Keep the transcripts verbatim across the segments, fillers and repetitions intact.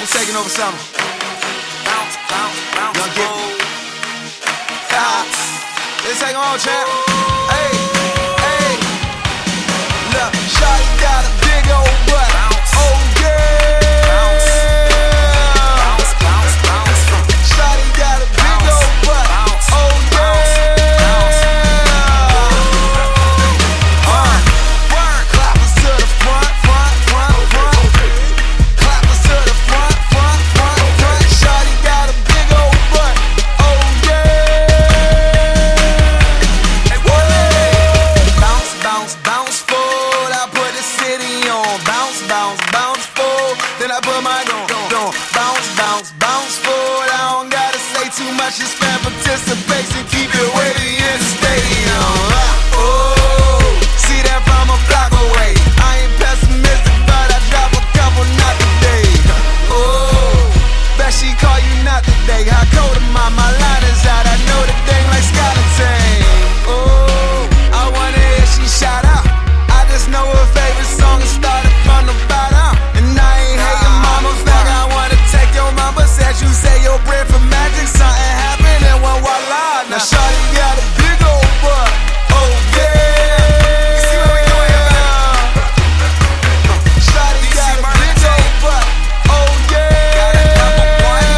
Who's taking over summer? Bounce, bounce, bounce. Young Gippy. Let's take them on, champ. Hey, hey. Look, shawty got a big old butt. Bounce. Oh yeah. Bounce. Bounce, bounce, bounce. Shawty got a big Bounce. old butt. Bounce. Oh yeah. Bounce. Uh, work. Clappers to the front, front, front, front. Clappers to the front, front, front, front. Shawty got a big old butt. Oh yeah. Bounce, bounce, bounce full. I put the city on. Bounce, bounce, bounce full. Then I put my gun on. Bounce, bounce, bounce full. I don't gotta say too much. Just fan participation. Keep it waiting in the stadium. Oh, see that from a block away. I ain't pessimistic, but I drop a couple not today. Oh, bet she call you not today. How cold am I? My line is out. I know the thing like Skeleton. Oh, I wonder if she shout out. I just know her favorite song is started from the bottom. And I ain't hating mama, fact I wanna take your mama. Said you say your bread for magic, something happened and one voila. Now shawty got a big old butt. Oh yeah. You see what we doing here, man? Shawty You got see a Murder big Tape? old butt. Oh yeah. Got a number one.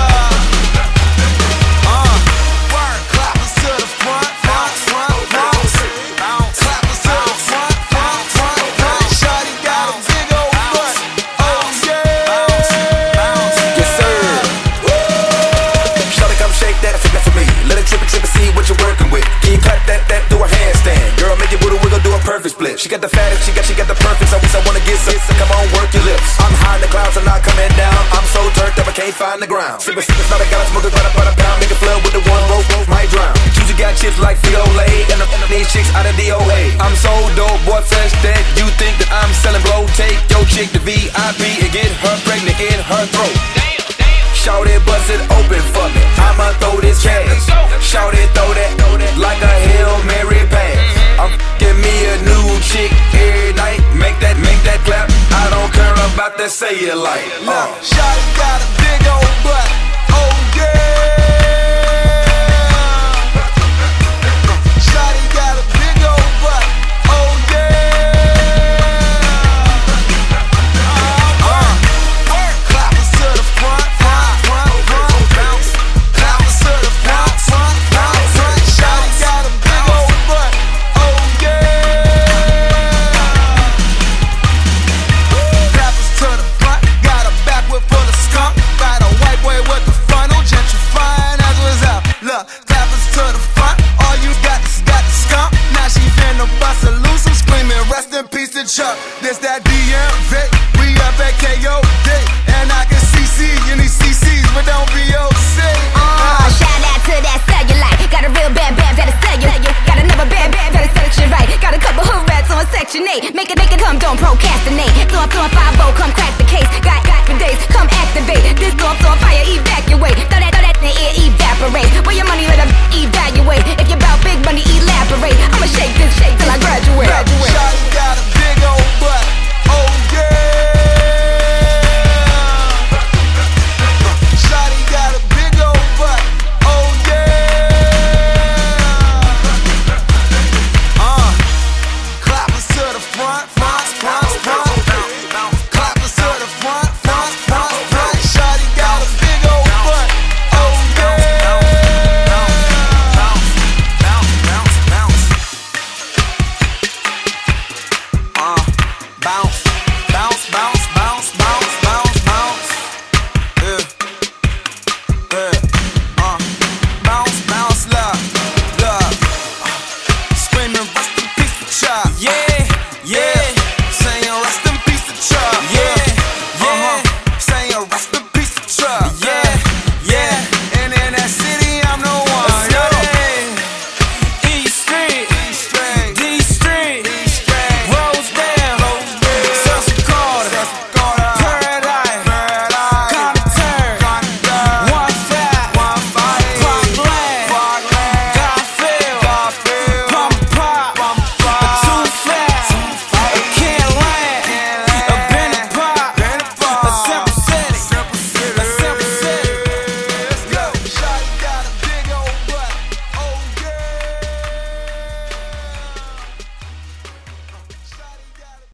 Uh, work. Clappers to the front, front, front, front. Bounce. Clappers to the front, front, front, front. Shawty got a big old butt. Oh yeah. Yes, sir. Shawty, come shake that, shake that for me. Let it trip and trip and see what you're working with. Can you clap that, that, do a handstand? Girl, make your booty wiggle, do a perfect split. She got the fattest, she got, she got the perfect. So I wanna get some, come on, work your lips. I'm high in the clouds, I'm not coming down. I'm so turned up, I can't find the ground. Sippin', sippin', not a gallon, smoke it by the, by the pound. Make a flood with the one, roll, roll, might drown. Juicy got chips like Frito-Lay, and I'm these chicks out of D O A. I'm so dope, boy, fresh that you think that I'm selling blow. Take your chick to V I P and get her pregnant in her throat. Shout it, bust it open for me. I'ma throw this cash. Shout it, throw that, throw that like a Hail Mary pass. I'm f***ing me a new chick every night. Make that, make that clap. I don't care about that, say it like. Look, shawty got a big old butt.